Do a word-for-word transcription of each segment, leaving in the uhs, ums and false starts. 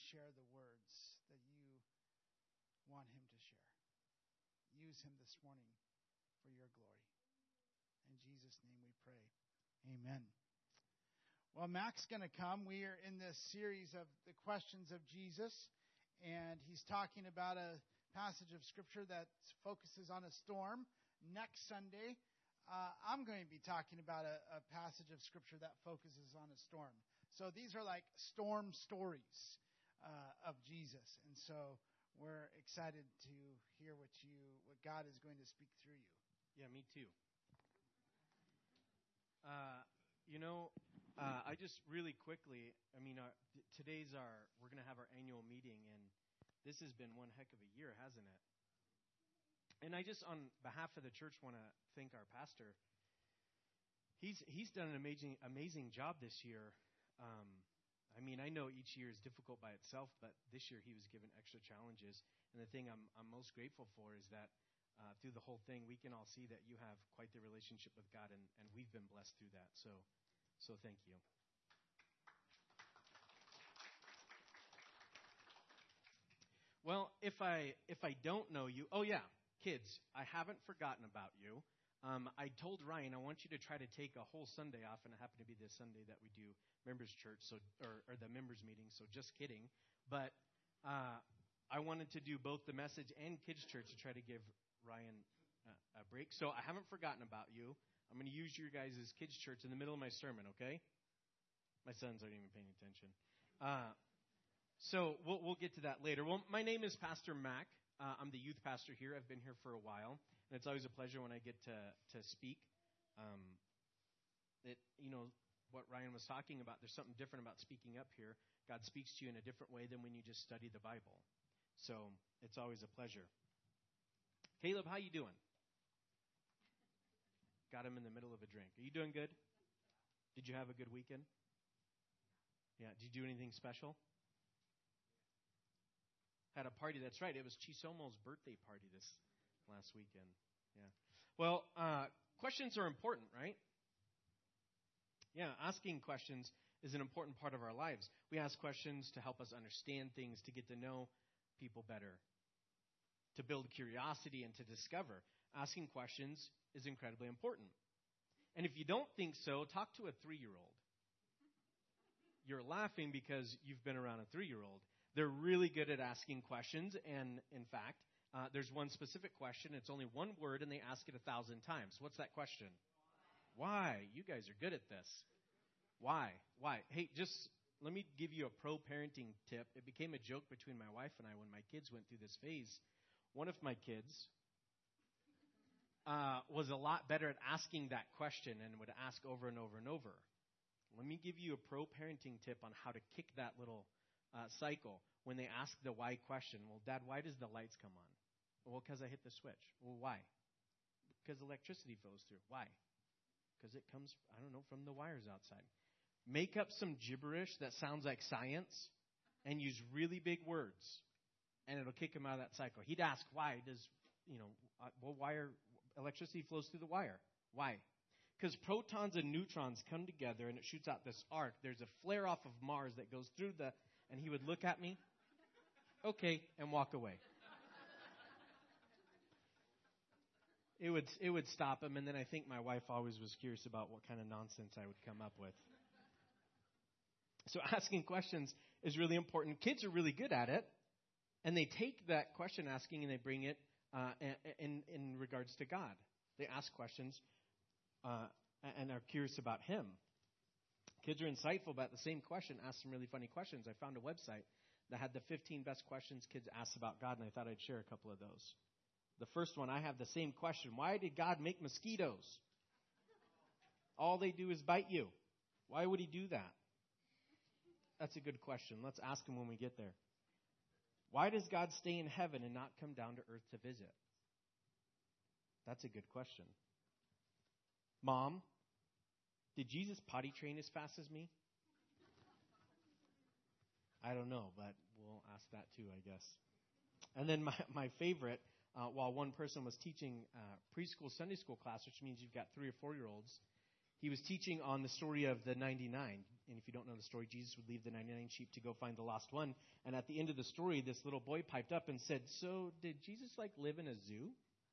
share the words that you want him to share. Use him this morning for your glory. In Jesus' name we pray. Amen. Well, Mac's going to come. We are in this series of the questions of Jesus, and he's talking about a passage of Scripture that focuses on a storm. Next Sunday, uh, I'm going to be talking about a, a passage of Scripture that focuses on a storm. So these are like storm stories uh, of Jesus, and so we're excited to hear what you, what God is going to speak through you. Yeah, me too. Uh, you know, uh, I just really quickly, I mean, our, t- today's our, we're going to have our annual meeting, and this has been one heck of a year, hasn't it? And I just, on behalf of the church, want to thank our pastor. He's he's done an amazing amazing job this year. Um, I mean, I know each year is difficult by itself, but this year he was given extra challenges. And the thing I'm I'm most grateful for is that uh, through the whole thing, we can all see that you have quite the relationship with God, and, and we've been blessed through that. So, so thank you. Well, if I if I don't know you, oh yeah. Kids, I haven't forgotten about you. Um, I told Ryan I want you to try to take a whole Sunday off, and it happened to be this Sunday that we do members church, so or, or the members meeting. So just kidding. But uh, I wanted to do both the message and kids church to try to give Ryan uh, a break. So I haven't forgotten about you. I'm going to use your guys' kids church in the middle of my sermon. Okay? My sons aren't even paying attention. Uh, so we'll we'll get to that later. Well, my name is Pastor Mac. Uh, I'm the youth pastor here. I've been here for a while, and it's always a pleasure when I get to to speak. Um, it, you know, what Ryan was talking about, there's something different about speaking up here. God speaks to you in a different way than when you just study the Bible. So it's always a pleasure. Caleb, how you doing? Got him in the middle of a drink. Are you doing good? Did you have a good weekend? Yeah. Did you do anything special? Had a party. That's right. It was Chisomo's birthday party this last weekend. Yeah. Well, uh, questions are important, right? Yeah, asking questions is an important part of our lives. We ask questions to help us understand things, to get to know people better, to build curiosity and to discover. Asking questions is incredibly important. And if you don't think so, talk to a three-year-old. You're laughing because you've been around a three-year-old. They're really good at asking questions, and in fact, uh, there's one specific question. It's only one word, and they ask it a thousand times. What's that question? Why? Why? You guys are good at this. Why? Why? Hey, just let me give you a pro-parenting tip. It became a joke between my wife and I when my kids went through this phase. One of my kids uh, was a lot better at asking that question and would ask over and over and over. Let me give you a pro-parenting tip on how to kick that little Uh, cycle when they ask the why question. Well, Dad, why does the lights come on? Well, because I hit the switch. Well, why? Because electricity flows through. Why? Because it comes, I don't know, from the wires outside. Make up some gibberish that sounds like science and use really big words, and it'll kick him out of that cycle. He'd ask, why does, you know, uh, well, wire, electricity flows through the wire. Why? Because protons and neutrons come together, and it shoots out this arc. There's a flare off of Mars that goes through the And he would look at me, okay, and walk away. It would it would stop him, and then I think my wife always was curious about what kind of nonsense I would come up with. So asking questions is really important. Kids are really good at it, and they take that question asking and they bring it uh, in in regards to God. They ask questions uh, and are curious about Him. Kids are insightful about the same question, ask some really funny questions. I found a website that had the fifteen best questions kids ask about God, and I thought I'd share a couple of those. The first one, I have the same question. Why did God make mosquitoes? All they do is bite you. Why would He do that? That's a good question. Let's ask Him when we get there. Why does God stay in heaven and not come down to earth to visit? That's a good question. Mom, did Jesus potty train as fast as me? I don't know, but we'll ask that too, I guess. And then my, my favorite, uh, while one person was teaching uh, preschool Sunday school class, which means you've got three or four-year-olds, he was teaching on the story of the ninety-nine. And if you don't know the story, Jesus would leave the ninety-nine sheep to go find the lost one. And at the end of the story, this little boy piped up and said, so did Jesus, like, live in a zoo?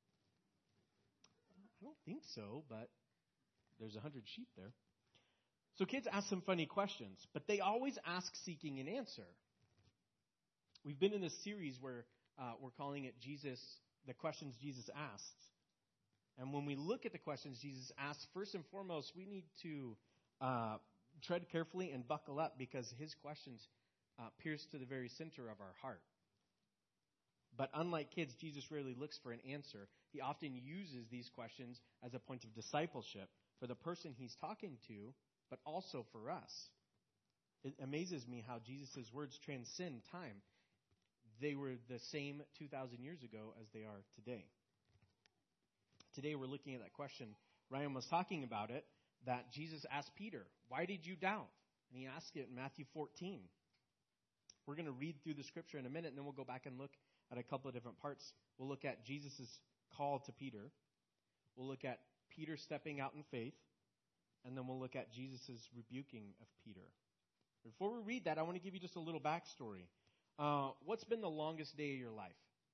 I don't think so, but there's a hundred sheep there. So kids ask some funny questions, but they always ask seeking an answer. We've been in this series where uh, we're calling it Jesus, the questions Jesus asked. And when we look at the questions Jesus asked, first and foremost, we need to uh, tread carefully and buckle up because his questions uh, pierce to the very center of our heart. But unlike kids, Jesus rarely looks for an answer. He often uses these questions as a point of discipleship for the person he's talking to, but also for us. It amazes me how Jesus' words transcend time. They were the same two thousand years ago as they are today. Today we're looking at that question. Ryan was talking about it, that Jesus asked Peter, why did you doubt? And he asked it in Matthew fourteen. We're going to read through the scripture in a minute, and then we'll go back and look at a couple of different parts. We'll look at Jesus' call to Peter. We'll look at Peter stepping out in faith. And then we'll look at Jesus' rebuking of Peter. Before we read that, I want to give you just a little backstory. Uh, what's been the longest day of your life?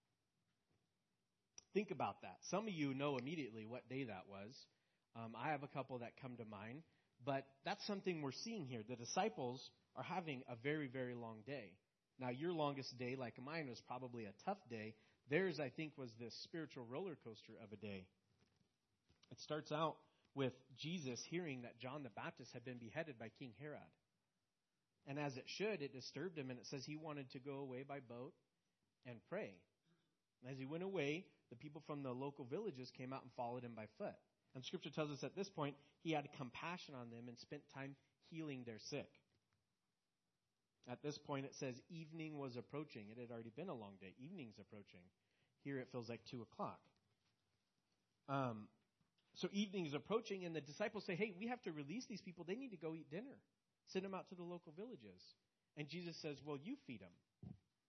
Think about that. Some of you know immediately what day that was. Um, I have a couple that come to mind. But that's something we're seeing here. The disciples are having a very, very long day. Now, your longest day, like mine, was probably a tough day. Theirs, I think, was this spiritual roller coaster of a day. It starts out with Jesus hearing that John the Baptist had been beheaded by King Herod. And as it should, it disturbed him, and it says he wanted to go away by boat and pray. And as he went away, the people from the local villages came out and followed him by foot. And Scripture tells us at this point, he had compassion on them and spent time healing their sick. At this point, it says evening was approaching. It had already been a long day. Evening's approaching. Here it feels like two o'clock. Um... So evening is approaching, and the disciples say, hey, we have to release these people. They need to go eat dinner. Send them out to the local villages. And Jesus says, well, you feed them.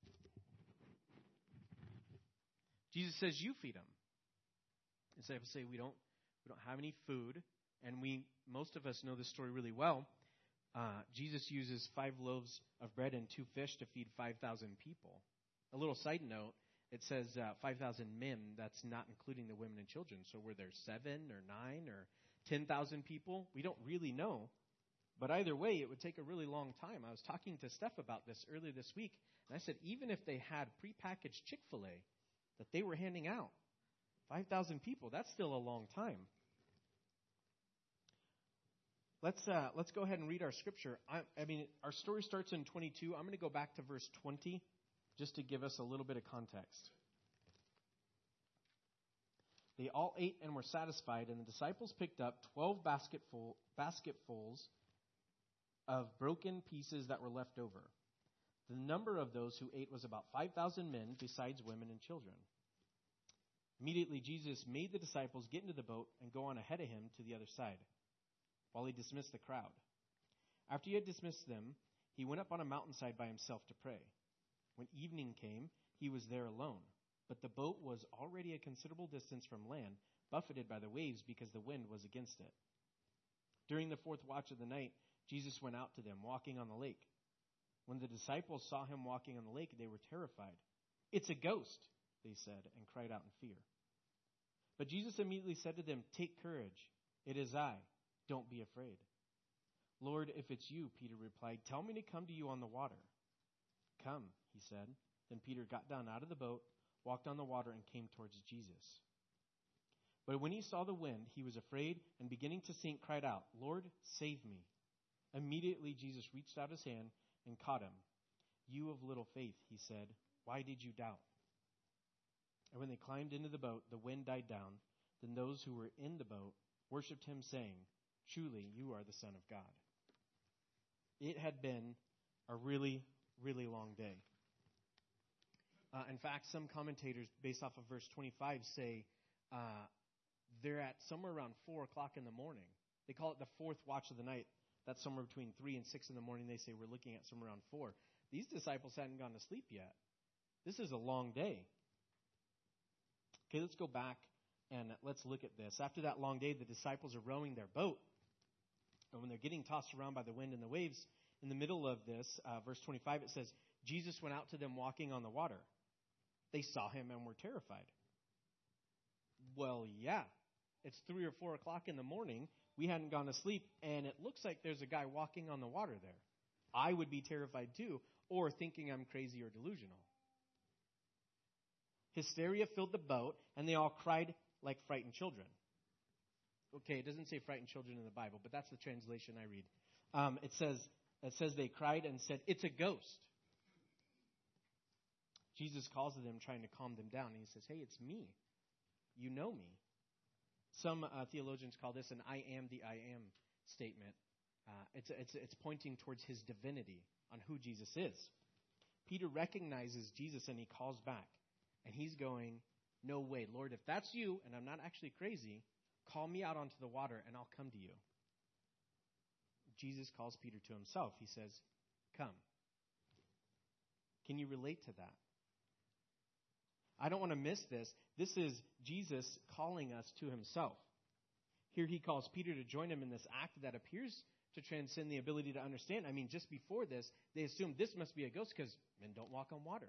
Jesus says, you feed them. The disciples say, we don't, we don't have any food. And we, most of us know this story really well. Uh, Jesus uses five loaves of bread and two fish to feed five thousand people. A little side note. It says uh, five thousand men, that's not including the women and children. So were there seven or nine or ten thousand people? We don't really know. But either way, it would take a really long time. I was talking to Steph about this earlier this week, and I said even if they had prepackaged Chick-fil-A that they were handing out, five thousand people, that's still a long time. Let's uh, let's go ahead and read our scripture. I, I mean, our story starts in twenty-two. I'm going to go back to verse twenty. Just to give us a little bit of context. They all ate and were satisfied, and the disciples picked up twelve basketful, basketfuls of broken pieces that were left over. The number of those who ate was about five thousand men, besides women and children. Immediately Jesus made the disciples get into the boat and go on ahead of him to the other side, while he dismissed the crowd. After he had dismissed them, he went up on a mountainside by himself to pray. When evening came, he was there alone, but the boat was already a considerable distance from land, buffeted by the waves because the wind was against it. During the fourth watch of the night, Jesus went out to them, walking on the lake. When the disciples saw him walking on the lake, they were terrified. "It's a ghost," they said, and cried out in fear. But Jesus immediately said to them, "Take courage. It is I. Don't be afraid." "Lord, if it's you," Peter replied, "tell me to come to you on the water." "Come," he said. Then Peter got down out of the boat, walked on the water, and came towards Jesus. But when he saw the wind, he was afraid, and beginning to sink, cried out, "Lord, save me." Immediately Jesus reached out his hand and caught him. "You of little faith," he said, "why did you doubt?" And when they climbed into the boat, the wind died down. Then those who were in the boat worshipped him, saying, "Truly, you are the Son of God." It had been a really, really long day. Uh, in fact, some commentators, based off of verse twenty-five, say uh, they're at somewhere around four o'clock in the morning. They call it the fourth watch of the night. That's somewhere between three and six in the morning. They say we're looking at somewhere around four. These disciples hadn't gone to sleep yet. This is a long day. Okay, let's go back and let's look at this. After that long day, the disciples are rowing their boat. And when they're getting tossed around by the wind and the waves, in the middle of this, uh, verse twenty-five, it says, Jesus went out to them walking on the water. They saw him and were terrified. Well, yeah. It's three or four o'clock in the morning. We hadn't gone to sleep, and it looks like there's a guy walking on the water there. I would be terrified too, or thinking I'm crazy or delusional. Hysteria filled the boat, and they all cried like frightened children. Okay, it doesn't say frightened children in the Bible, but that's the translation I read. Um, it says it says they cried and said, "It's a ghost." Jesus calls to them, trying to calm them down, and he says, "Hey, it's me. You know me." Some uh, theologians call this an "I am the I am" statement. Uh, it's, it's, it's pointing towards his divinity on who Jesus is. Peter recognizes Jesus and he calls back. And he's going, "No way, Lord, if that's you, and I'm not actually crazy, call me out onto the water and I'll come to you." Jesus calls Peter to himself. He says, "Come." Can you relate to that? I don't want to miss this. This is Jesus calling us to himself. Here he calls Peter to join him in this act that appears to transcend the ability to understand. I mean, just before this, they assumed this must be a ghost because men don't walk on water.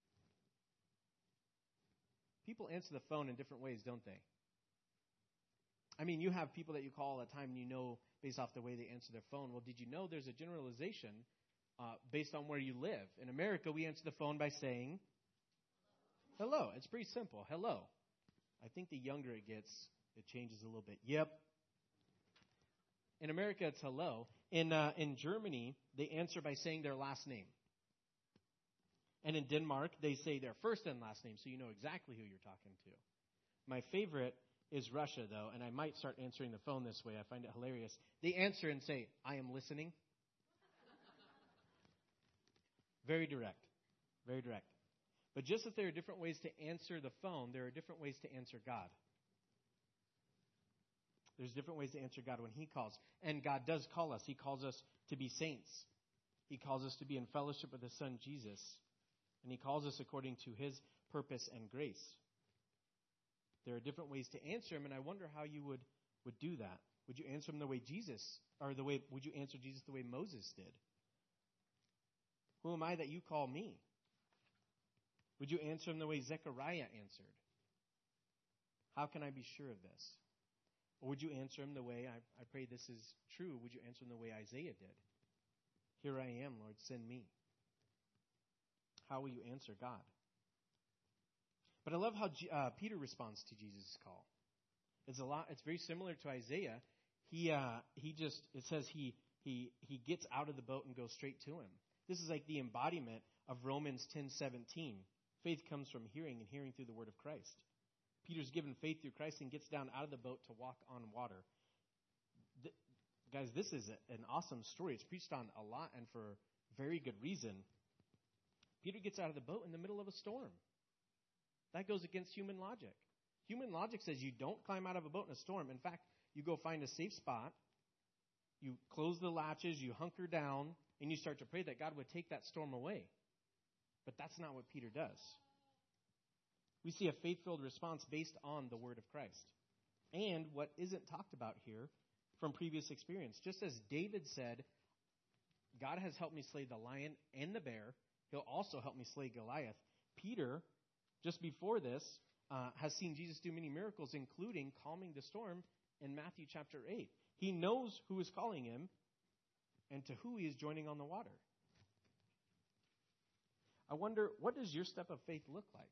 People answer the phone in different ways, don't they? I mean, you have people that you call all the time and you know based off the way they answer their phone. Well, did you know there's a generalization uh, based on where you live? In America, we answer the phone by saying hello. It's pretty simple. Hello. I think the younger it gets, it changes a little bit. Yep. In America, it's hello. In uh, in Germany, they answer by saying their last name. And in Denmark, they say their first and last name, so you know exactly who you're talking to. My favorite is Russia, though, and I might start answering the phone this way. I find it hilarious. They answer and say, "I am listening." Very direct. Very direct. But just as there are different ways to answer the phone, there are different ways to answer God. There's different ways to answer God when he calls. And God does call us. He calls us to be saints. He calls us to be in fellowship with his son, Jesus. And he calls us according to his purpose and grace. There are different ways to answer him, and I wonder how you would, would do that. Would you answer him the way Jesus, or the way, would you answer Jesus the way Moses did? "Who am I that you call me?" Would you answer him the way Zechariah answered? "How can I be sure of this?" Or would you answer him the way, I, I pray this is true, would you answer him the way Isaiah did? "Here I am, Lord, send me." How will you answer God? But I love how G, uh, Peter responds to Jesus' call. It's a lot. It's very similar to Isaiah. He uh, he just it says he he he gets out of the boat and goes straight to him. This is like the embodiment of Romans ten seventeen. Faith comes from hearing, and hearing through the word of Christ. Peter's given faith through Christ and gets down out of the boat to walk on water. The, guys, this is a, an awesome story. It's preached on a lot and for very good reason. Peter gets out of the boat in the middle of a storm. That goes against human logic. Human logic says you don't climb out of a boat in a storm. In fact, you go find a safe spot, you close the latches, you hunker down, and you start to pray that God would take that storm away. But that's not what Peter does. We see a faith-filled response based on the word of Christ. And what isn't talked about here from previous experience. Just as David said, "God has helped me slay the lion and the bear. He'll also help me slay Goliath." Peter, just before this, uh, has seen Jesus do many miracles, including calming the storm in Matthew chapter eight. He knows who is calling him and to who he is joining on the water. I wonder, what does your step of faith look like?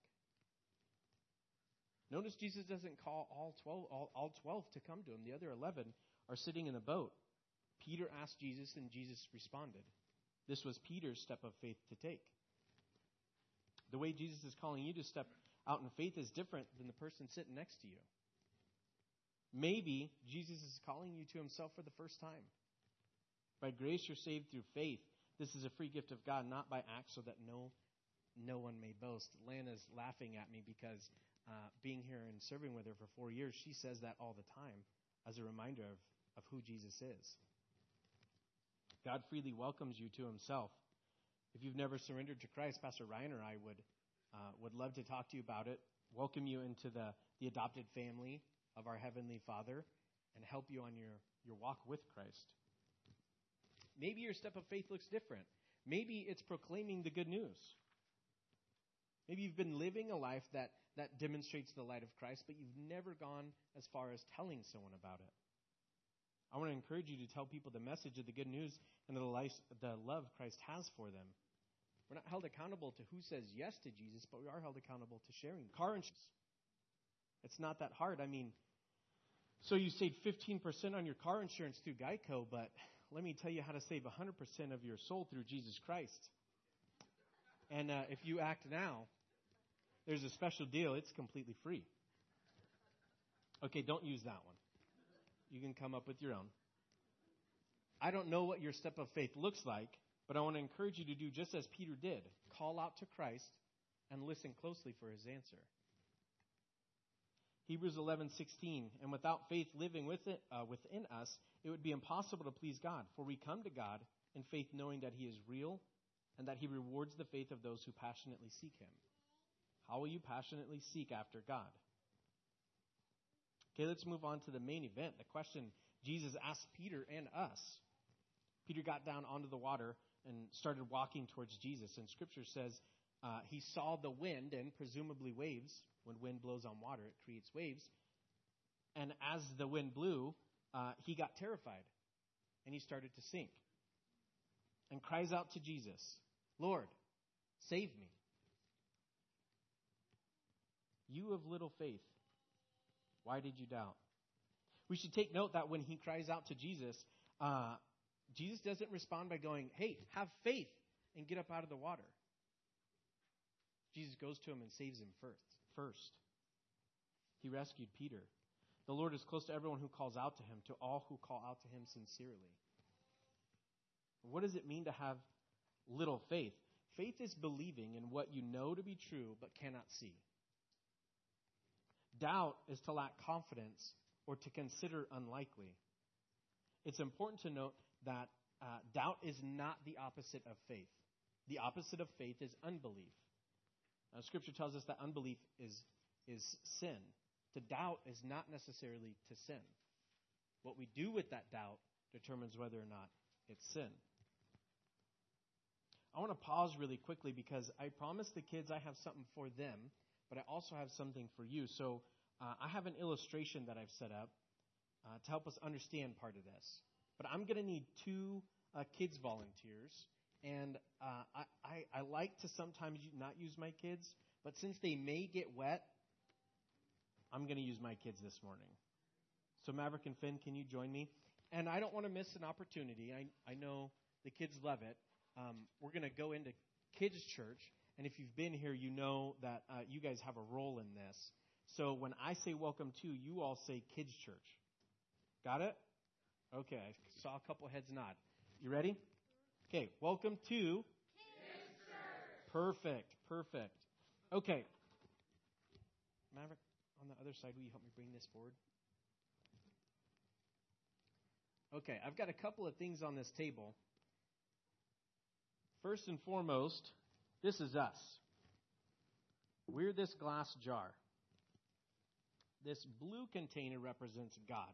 Notice Jesus doesn't call all twelve, all, all twelve to come to him. The other eleven are sitting in the boat. Peter asked Jesus, and Jesus responded. This was Peter's step of faith to take. The way Jesus is calling you to step out in faith is different than the person sitting next to you. Maybe Jesus is calling you to himself for the first time. By grace you're saved through faith. This is a free gift of God, not by acts, so that no no one may boast. Lana's laughing at me because uh, being here and serving with her for four years, she says that all the time as a reminder of, of who Jesus is. God freely welcomes you to himself. If you've never surrendered to Christ, Pastor Ryan or I would uh, would love to talk to you about it, welcome you into the, the adopted family of our Heavenly Father, and help you on your, your walk with Christ. Maybe your step of faith looks different. Maybe it's proclaiming the good news. Maybe you've been living a life that, that demonstrates the light of Christ, but you've never gone as far as telling someone about it. I want to encourage you to tell people the message of the good news and the, life, the love Christ has for them. We're not held accountable to who says yes to Jesus, but we are held accountable to sharing. Car insurance. It's not that hard. I mean, so you save fifteen percent on your car insurance through Geico, but let me tell you how to save one hundred percent of your soul through Jesus Christ. And uh, if you act now, there's a special deal. It's completely free. Okay, don't use that one. You can come up with your own. I don't know what your step of faith looks like, but I want to encourage you to do just as Peter did. Call out to Christ and listen closely for his answer. Hebrews eleven sixteen, and without faith living with it, uh, within us, it would be impossible to please God. For we come to God in faith knowing that he is real and that he rewards the faith of those who passionately seek him. How will you passionately seek after God? Okay, let's move on to the main event, the question Jesus asked Peter and us. Peter got down onto the water and started walking towards Jesus. And Scripture says uh, he saw the wind and presumably waves. When wind blows on water, it creates waves. And as the wind blew, uh, he got terrified. And he started to sink. And cries out to Jesus, Lord, save me. You of little faith, why did you doubt? We should take note that when he cries out to Jesus, uh, Jesus doesn't respond by going, hey, have faith and get up out of the water. Jesus goes to him and saves him first. First, he rescued Peter. The Lord is close to everyone who calls out to him, to all who call out to him sincerely. What does it mean to have little faith? Faith is believing in what you know to be true but cannot see. Doubt is to lack confidence or to consider unlikely. It's important to note that uh, doubt is not the opposite of faith. The opposite of faith is unbelief. Now, Scripture tells us that unbelief is, is sin. To doubt is not necessarily to sin. What we do with that doubt determines whether or not it's sin. I want to pause really quickly because I promised the kids I have something for them, but I also have something for you. So uh, I have an illustration that I've set up uh, to help us understand part of this. But I'm going to need two uh, kids volunteers. And uh, I, I, I like to sometimes not use my kids, but since they may get wet, I'm going to use my kids this morning. So Maverick and Finn, can you join me? And I don't want to miss an opportunity. I, I know the kids love it. Um, we're going to go into kids' church. And if you've been here, you know that uh, you guys have a role in this. So when I say welcome to, you all say kids' church. Got it? Okay, I saw a couple heads nod. You ready? Okay, welcome to Kids Church. Perfect, perfect. Okay. Maverick, on the other side, will you help me bring this forward? Okay, I've got a couple of things on this table. First and foremost, this is us. We're this glass jar. This blue container represents God.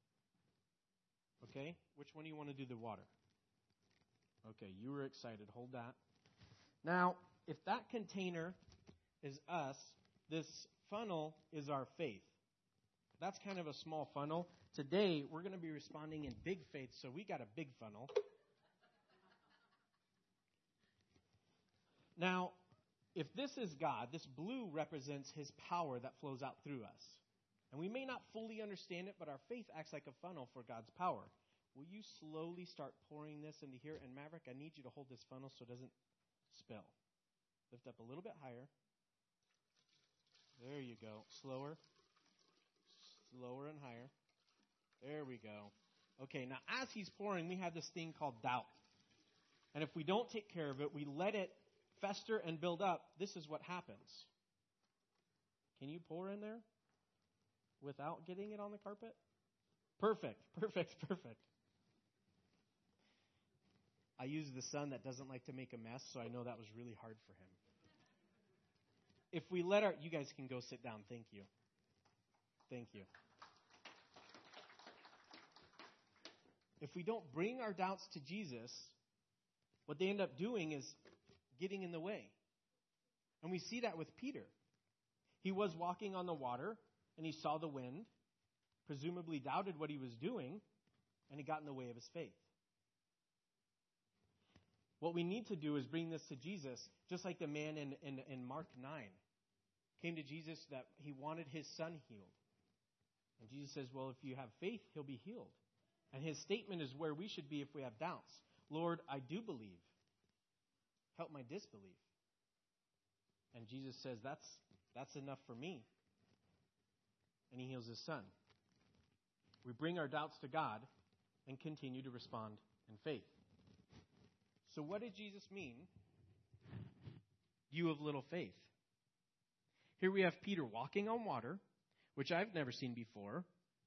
Okay, which one do you want to do the water? Okay, you were excited. Hold that. Now, if that container is us, this funnel is our faith. That's kind of a small funnel. Today, we're going to be responding in big faith, so we got a big funnel. Now, if this is God, this blue represents his power that flows out through us. And we may not fully understand it, but our faith acts like a funnel for God's power. Will you slowly start pouring this into here? And Maverick, I need you to hold this funnel so it doesn't spill. Lift up a little bit higher. There you go. Slower. Slower and higher. There we go. Okay, now as he's pouring, we have this thing called doubt. And if we don't take care of it, we let it fester and build up, this is what happens. Can you pour in there without getting it on the carpet? Perfect, perfect, perfect. I use the son that doesn't like to make a mess, so I know that was really hard for him. If we let our... You guys can go sit down. Thank you. Thank you. if we don't bring our doubts to Jesus, what they end up doing is getting in the way. And we see that with Peter. He was walking on the water, and he saw the wind, presumably doubted what he was doing, and he got in the way of his faith. What we need to do is bring this to Jesus, just like the man in, in, in Mark nine came to Jesus that he wanted his son healed. And Jesus says, well, if you have faith, he'll be healed. And his statement is where we should be if we have doubts. Lord, I do believe. Help my disbelief. And Jesus says, that's, that's enough for me. And he heals his son. We bring our doubts to God and continue to respond in faith. So what did Jesus mean? You of little faith. Here we have Peter walking on water, which I've never seen before.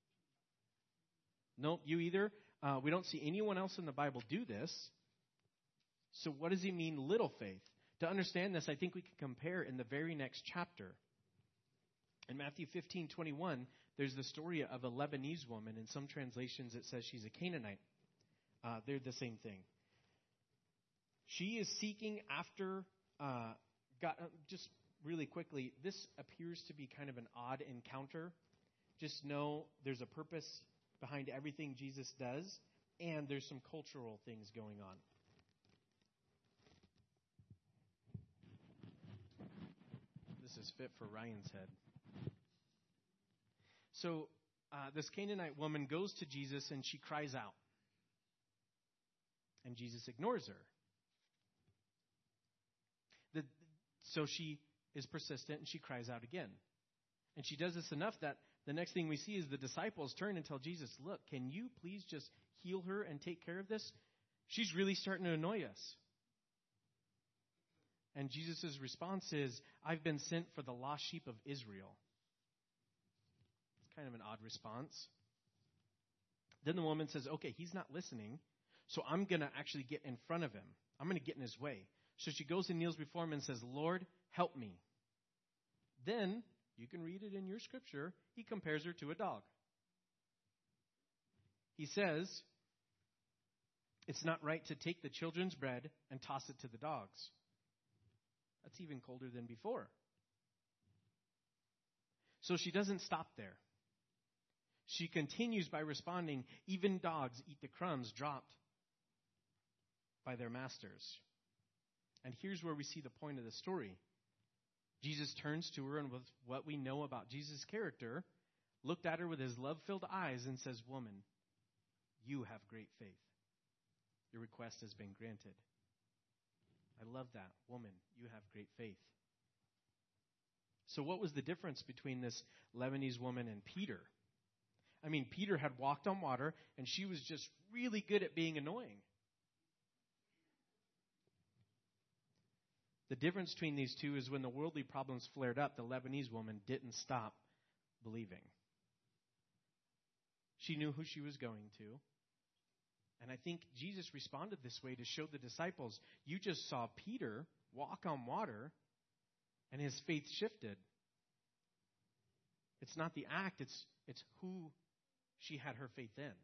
Nope, you either. Uh, we don't see anyone else in the Bible do this. So what does he mean, little faith? To understand this, I think we can compare in the very next chapter. In Matthew fifteen twenty-one, there's the story of a Lebanese woman. In some translations, it says she's a Canaanite. Uh, they're the same thing. She is seeking after uh, God. Uh, just really quickly, this appears to be kind of an odd encounter. Just know there's a purpose behind everything Jesus does, and there's some cultural things going on. This is fit for Ryan's head. So uh, this Canaanite woman goes to Jesus and she cries out. And Jesus ignores her. The, so she is persistent and she cries out again. And she does this enough that the next thing we see is the disciples turn and tell Jesus, look, can you please just heal her and take care of this? She's really starting to annoy us. And Jesus' response is, I've been sent for the lost sheep of Israel. It's kind of an odd response. Then the woman says, okay, he's not listening, so I'm going to actually get in front of him. I'm going to get in his way. So she goes and kneels before him and says, Lord, help me. Then, you can read it in your scripture, he compares her to a dog. He says, it's not right to take the children's bread and toss it to the dogs. That's even colder than before. So she doesn't stop there. She continues by responding, even dogs eat the crumbs dropped by their masters. And here's where we see the point of the story. Jesus turns to her and with what we know about Jesus' character, looked at her with his love-filled eyes and says, woman, you have great faith. Your request has been granted. I love that. Woman, you have great faith. So what was the difference between this Lebanese woman and Peter? I mean, Peter had walked on water, and she was just really good at being annoying. The difference between these two is when the worldly problems flared up, the Lebanese woman didn't stop believing. She knew who she was going to. And I think Jesus responded this way to show the disciples, you just saw Peter walk on water, and his faith shifted. It's not the act, it's, it's who she had her faith in.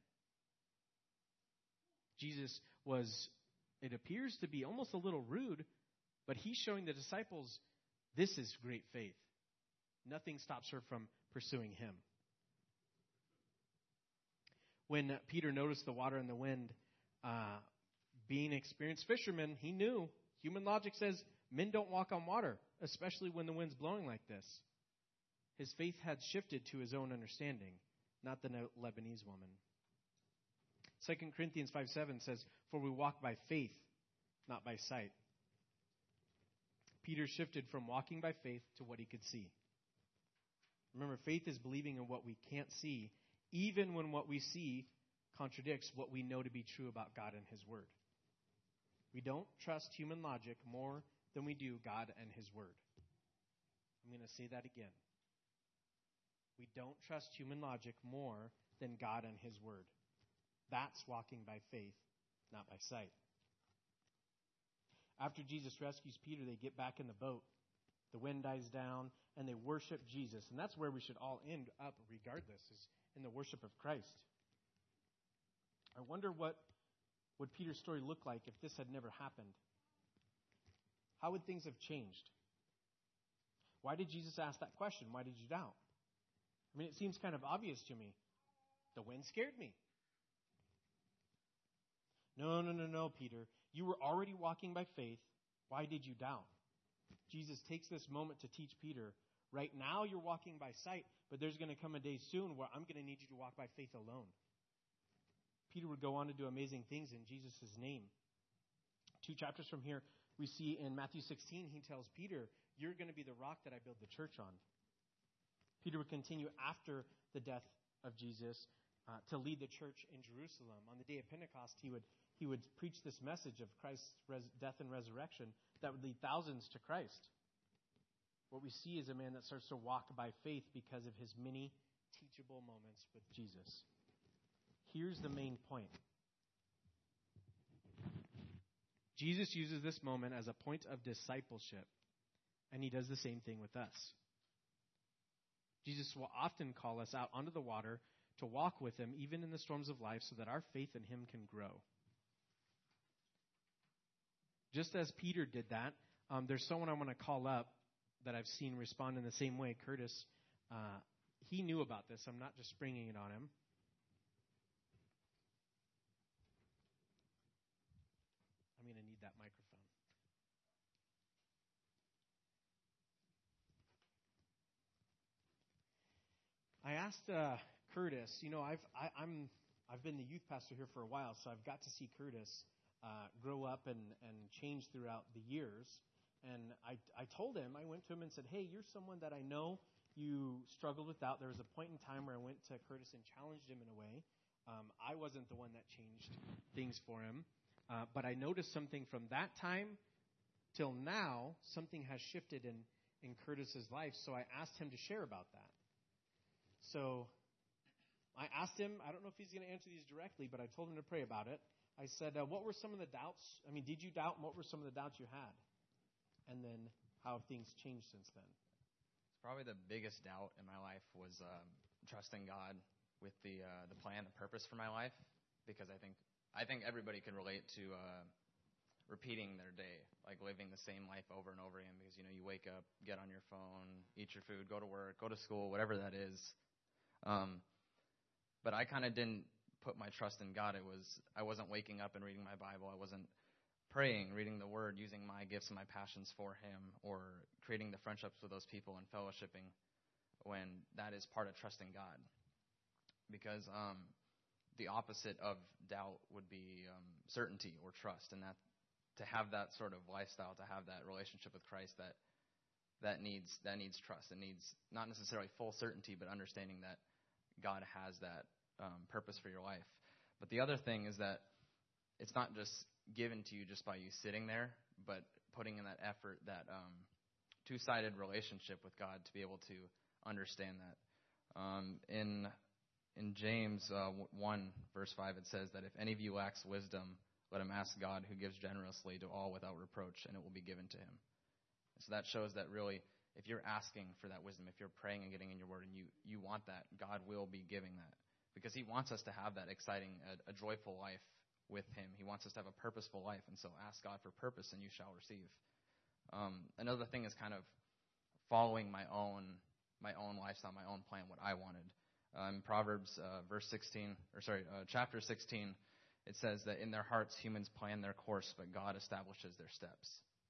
Jesus was, it appears to be almost a little rude, but he's showing the disciples, this is great faith. Nothing stops her from pursuing him. When Peter noticed the water and the wind, uh, being an experienced fisherman, he knew. Human logic says men don't walk on water, especially when the wind's blowing like this. His faith had shifted to his own understanding, not the Lebanese woman. Second Corinthians five seven says, for we walk by faith, not by sight. Peter shifted from walking by faith to what he could see. Remember, faith is believing in what we can't see, even when what we see contradicts what we know to be true about God and his word. We don't trust human logic more than we do God and his word. I'm going to say that again. We don't trust human logic more than God and his word. That's walking by faith, not by sight. After Jesus rescues Peter, they get back in the boat. The wind dies down, and they worship Jesus. And that's where we should all end up regardless, is in the worship of Christ. I wonder what would Peter's story look like if this had never happened. How would things have changed? Why did Jesus ask that question? Why did you doubt? I mean, it seems kind of obvious to me. The wind scared me. No, no, no, no, Peter. You were already walking by faith. Why did you doubt? Jesus takes this moment to teach Peter, right now you're walking by sight, but there's going to come a day soon where I'm going to need you to walk by faith alone. Peter would go on to do amazing things in Jesus' name. Two chapters from here, we see in Matthew sixteen, he tells Peter, you're going to be the rock that I build the church on. Peter would continue after the death of Jesus uh, to lead the church in Jerusalem. On the day of Pentecost, he would he would preach this message of Christ's res- death and resurrection that would lead thousands to Christ. What we see is a man that starts to walk by faith because of his many teachable moments with Jesus. Here's the main point. Jesus uses this moment as a point of discipleship, and he does the same thing with us. Jesus will often call us out onto the water to walk with him, even in the storms of life, so that our faith in him can grow. Just as Peter did that, um, there's someone I want to call up that I've seen respond in the same way. Curtis, uh, he knew about this. I'm not just springing it on him. I'm going to need that microphone. I asked uh, Curtis, you know, I've I, I'm I've been the youth pastor here for a while, so I've got to see Curtis uh, grow up and, and change throughout the years. And I I told him, I went to him and said, hey, you're someone that I know you struggled with doubt. There was a point in time where I went to Curtis and challenged him in a way. Um, I wasn't the one that changed things for him. Uh, but I noticed something from that time till now, something has shifted in, in Curtis's life. So I asked him to share about that. So I asked him, I don't know if he's going to answer these directly, but I told him to pray about it. I said, uh, what were some of the doubts? I mean, did you doubt? And what were some of the doubts you had? And then how have things changed since then? Probably the biggest doubt in my life was um, trusting God with the uh, the plan, the purpose for my life, because I think I think everybody can relate to uh, repeating their day, like living the same life over and over again. Because you know, you wake up, get on your phone, eat your food, go to work, go to school, whatever that is. Um, but I kind of didn't put my trust in God. It was I wasn't waking up and reading my Bible. I wasn't praying, reading the Word, using my gifts and my passions for Him, or creating the friendships with those people and fellowshipping, when that is part of trusting God. Because um, the opposite of doubt would be um, certainty or trust, and that to have that sort of lifestyle, to have that relationship with Christ, that that needs that needs trust. It needs not necessarily full certainty, but understanding that God has that um, purpose for your life. But the other thing is that it's not just given to you just by you sitting there, but putting in that effort, that um, two-sided relationship with God to be able to understand that. Um, in in James uh, one, verse five, it says that if any of you lacks wisdom, let him ask God, who gives generously to all without reproach, and it will be given to him. So that shows that really, if you're asking for that wisdom, if you're praying and getting in your word and you, you want that, God will be giving that. Because he wants us to have that exciting, a, a joyful life with him. He wants us to have a purposeful life, and so ask God for purpose and you shall receive. Um, another thing is kind of following my own my own lifestyle, my own plan, what I wanted. Uh, in Proverbs uh, verse sixteen, or sorry, uh, chapter sixteen, it says that in their hearts humans plan their course, but God establishes their steps.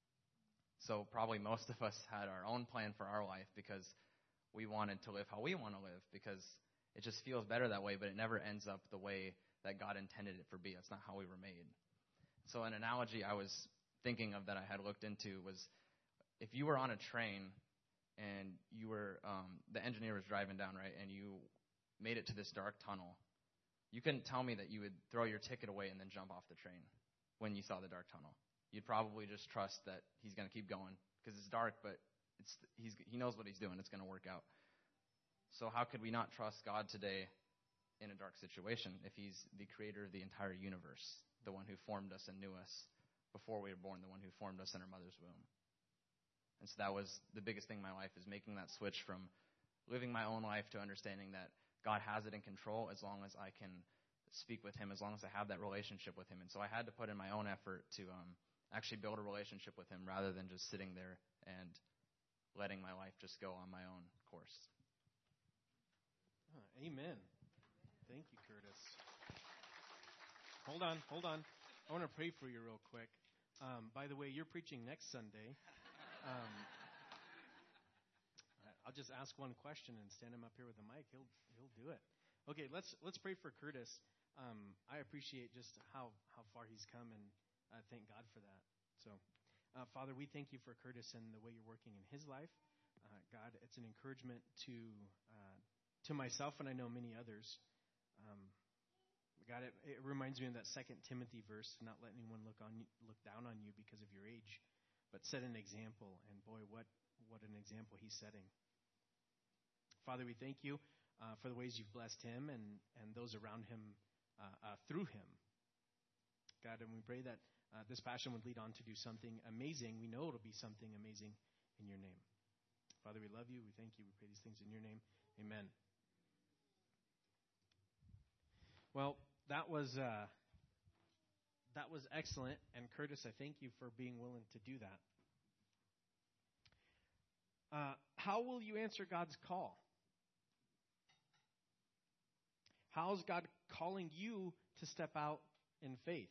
So probably most of us had our own plan for our life because we wanted to live how we want to live, because it just feels better that way, but it never ends up the way that God intended it for be. That's not how we were made. So an analogy I was thinking of that I had looked into was, if you were on a train and you were, um, the engineer was driving down, right, and you made it to this dark tunnel, you couldn't tell me that you would throw your ticket away and then jump off the train when you saw the dark tunnel. You'd probably just trust that he's going to keep going because it's dark, but it's he's he knows what he's doing. It's going to work out. So how could we not trust God today in a dark situation if he's the creator of the entire universe, the one who formed us and knew us before we were born, the one who formed us in our mother's womb? And so that was the biggest thing in my life, is making that switch from living my own life to understanding that God has it in control as long as I can speak with him as long as I have that relationship with him. And so I had to put in my own effort to um, actually build a relationship with him rather than just sitting there and letting my life just go on my own course. Oh, amen. Thank you, Curtis. Hold on, hold on. I want to pray for you real quick. Um, by the way, you're preaching next Sunday. Um, I'll just ask one question and stand him up here with the mic. He'll he'll do it. Okay, let's let's pray for Curtis. Um, I appreciate just how, how far he's come, and uh, thank God for that. So, uh, Father, we thank you for Curtis and the way you're working in his life. Uh, God, it's an encouragement to uh, to myself, and I know many others. Um, God, it, it reminds me of that Second Timothy verse: "Not let anyone look on you, look down on you because of your age, but set an example." And boy, what what an example he's setting. Father, we thank you uh, for the ways you've blessed him and, and those around him uh, uh, through him. God, and we pray that uh, this passion would lead on to do something amazing. We know it'll be something amazing in your name. Father, we love you. We thank you. We pray these things in your name. Amen. Well, that was uh, that was excellent. And Curtis, I thank you for being willing to do that. Uh, how will you answer God's call? How is God calling you to step out in faith?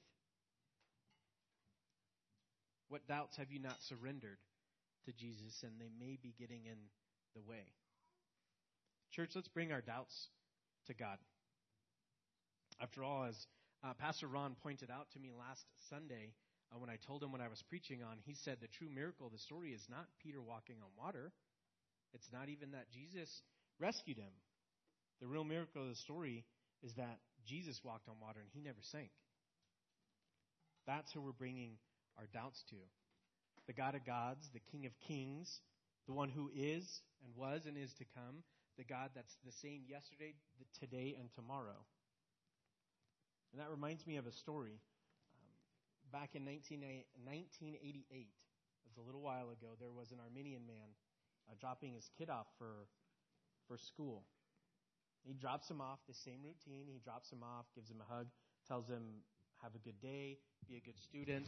What doubts have you not surrendered to Jesus, and they may be getting in the way? Church, let's bring our doubts to God. After all, as uh, Pastor Ron pointed out to me last Sunday, uh, when I told him what I was preaching on, he said the true miracle of the story is not Peter walking on water. It's not even that Jesus rescued him. The real miracle of the story is that Jesus walked on water and he never sank. That's who we're bringing our doubts to. The God of gods, the King of kings, the one who is and was and is to come, the God that's the same yesterday, today, and tomorrow. And that reminds me of a story. Um, back in nineteen eighty-eight, it was a little while ago, there was an Armenian man uh, dropping his kid off for for school. He drops him off, the same routine. He drops him off, gives him a hug, tells him, have a good day, be a good student.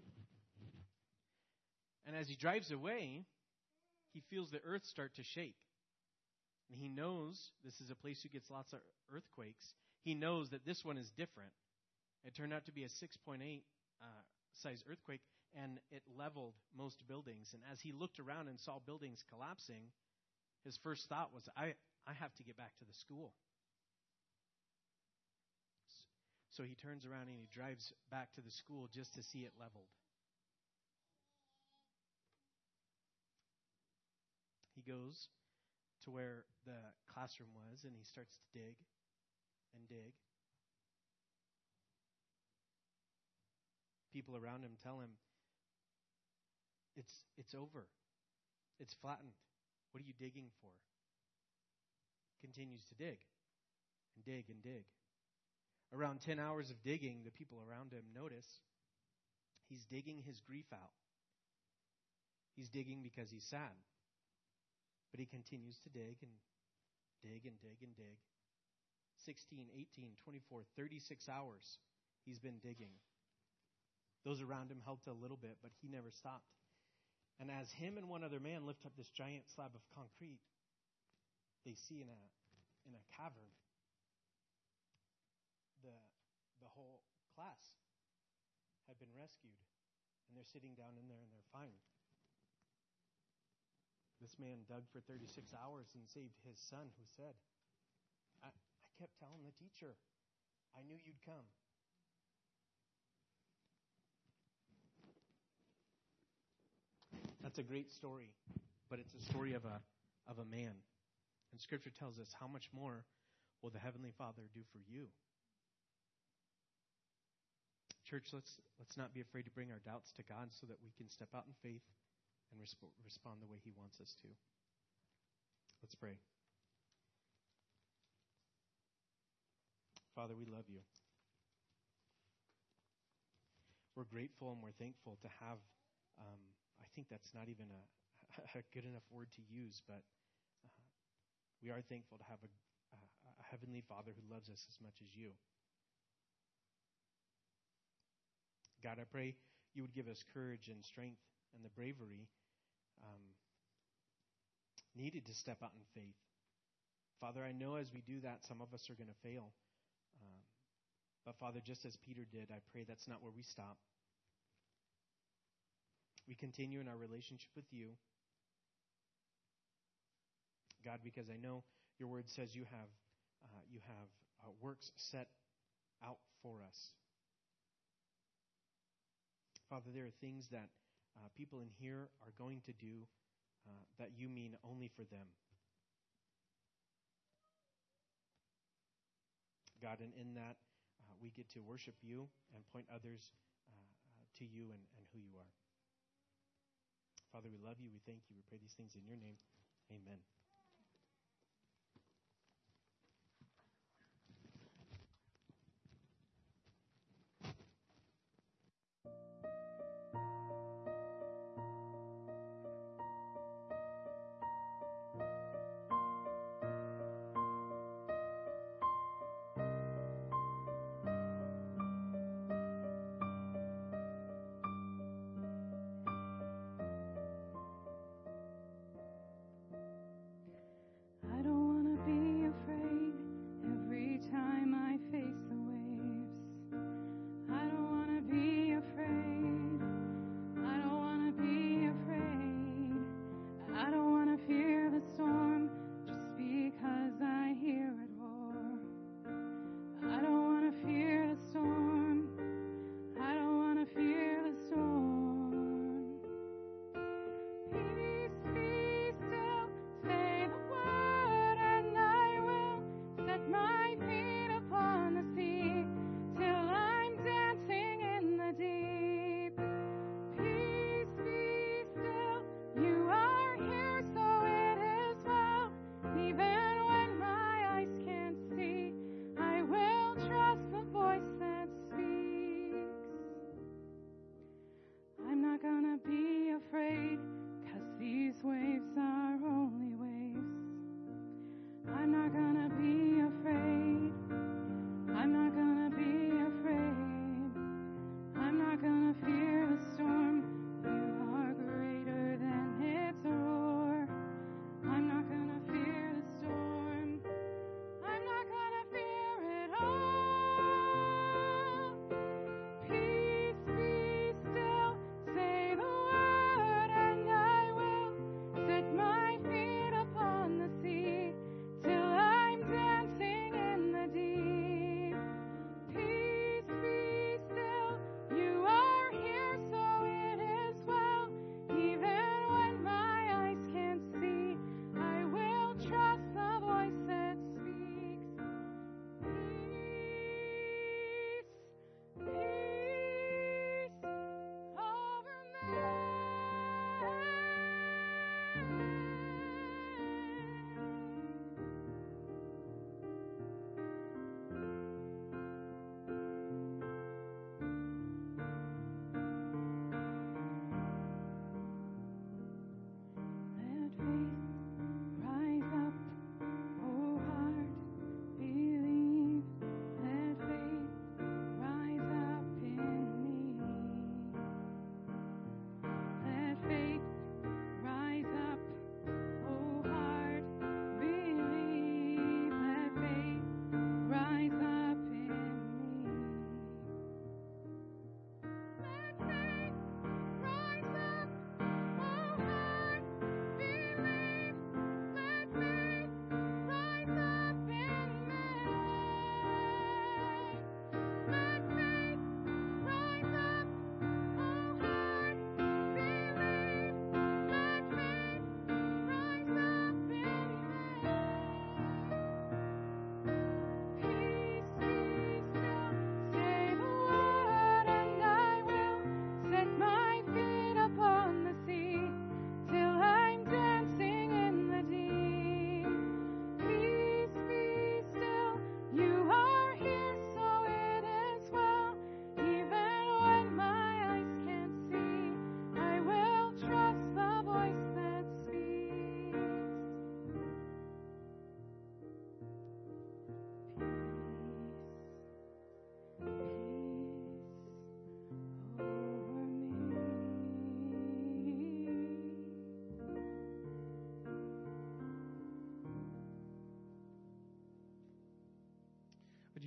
And as he drives away, he feels the earth start to shake. And he knows this is a place who gets lots of earthquakes. He knows that this one is different. It turned out to be a six point eight uh, size earthquake, and it leveled most buildings. And as he looked around and saw buildings collapsing, his first thought was, I, I have to get back to the school. So he turns around and he drives back to the school just to see it leveled. He goes to where the classroom was, and he starts to dig and dig. People around him tell him, it's it's over. It's flattened. What are you digging for? Continues to dig and dig and dig. Around ten hours of digging, the people around him notice he's digging his grief out. He's digging because he's sad. But he continues to dig and dig and dig and dig. sixteen, eighteen, twenty-four, thirty-six hours he's been digging. Those around him helped a little bit, but he never stopped. And as him and one other man lift up this giant slab of concrete, they see in a in a cavern the the whole class had been rescued, and they're sitting down in there and they're fine. This man dug for thirty-six hours and saved his son, who said, I, I kept telling the teacher, I knew you'd come. That's a great story, but it's a story of a of a man. And Scripture tells us, how much more will the Heavenly Father do for you? Church, let's let's not be afraid to bring our doubts to God so that we can step out in faith and resp- respond the way He wants us to. Let's pray. Father, we love you. We're grateful and we're thankful to have, um, I think that's not even a, a good enough word to use, but uh, we are thankful to have a, a, a Heavenly Father who loves us as much as you. God, I pray you would give us courage and strength and the bravery um, needed to step out in faith. Father, I know as we do that, some of us are going to fail. Um, but Father, just as Peter did, I pray that's not where we stop. We continue in our relationship with you. God, because I know your word says you have uh, you have uh, works set out for us. Father, there are things that uh, people in here are going to do uh, that you mean only for them. God, and in that, uh, we get to worship you and point others uh, uh, to you and, and who you are. Father, we love you. We thank you. We pray these things in your name. Amen.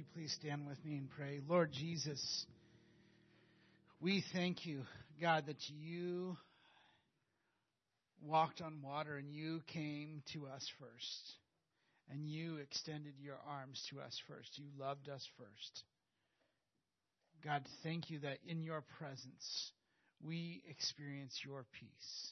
you please stand with me and pray? Lord Jesus, we thank you, God, that you walked on water and you came to us first. And you extended your arms to us first. You loved us first. God, thank you that in your presence we experience your peace.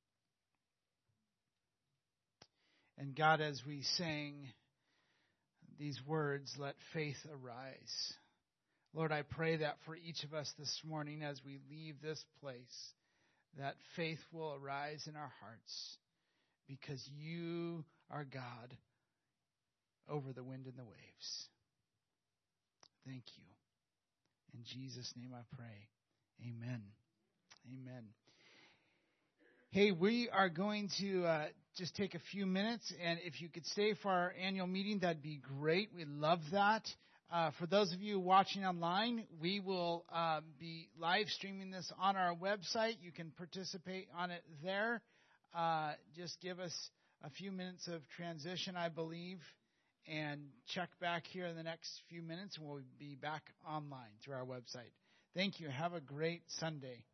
And God, as we sang these words, let faith arise. Lord, I pray that for each of us this morning as we leave this place, that faith will arise in our hearts because you are God over the wind and the waves. Thank you. In Jesus' name I pray. Amen. Amen. Hey, we are going to uh, just take a few minutes, and if you could stay for our annual meeting, that'd be great. We love that. Uh, for those of you watching online, we will uh, be live streaming this on our website. You can participate on it there. Uh, just give us a few minutes of transition, I believe, and check back here in the next few minutes, and we'll be back online through our website. Thank you. Have a great Sunday.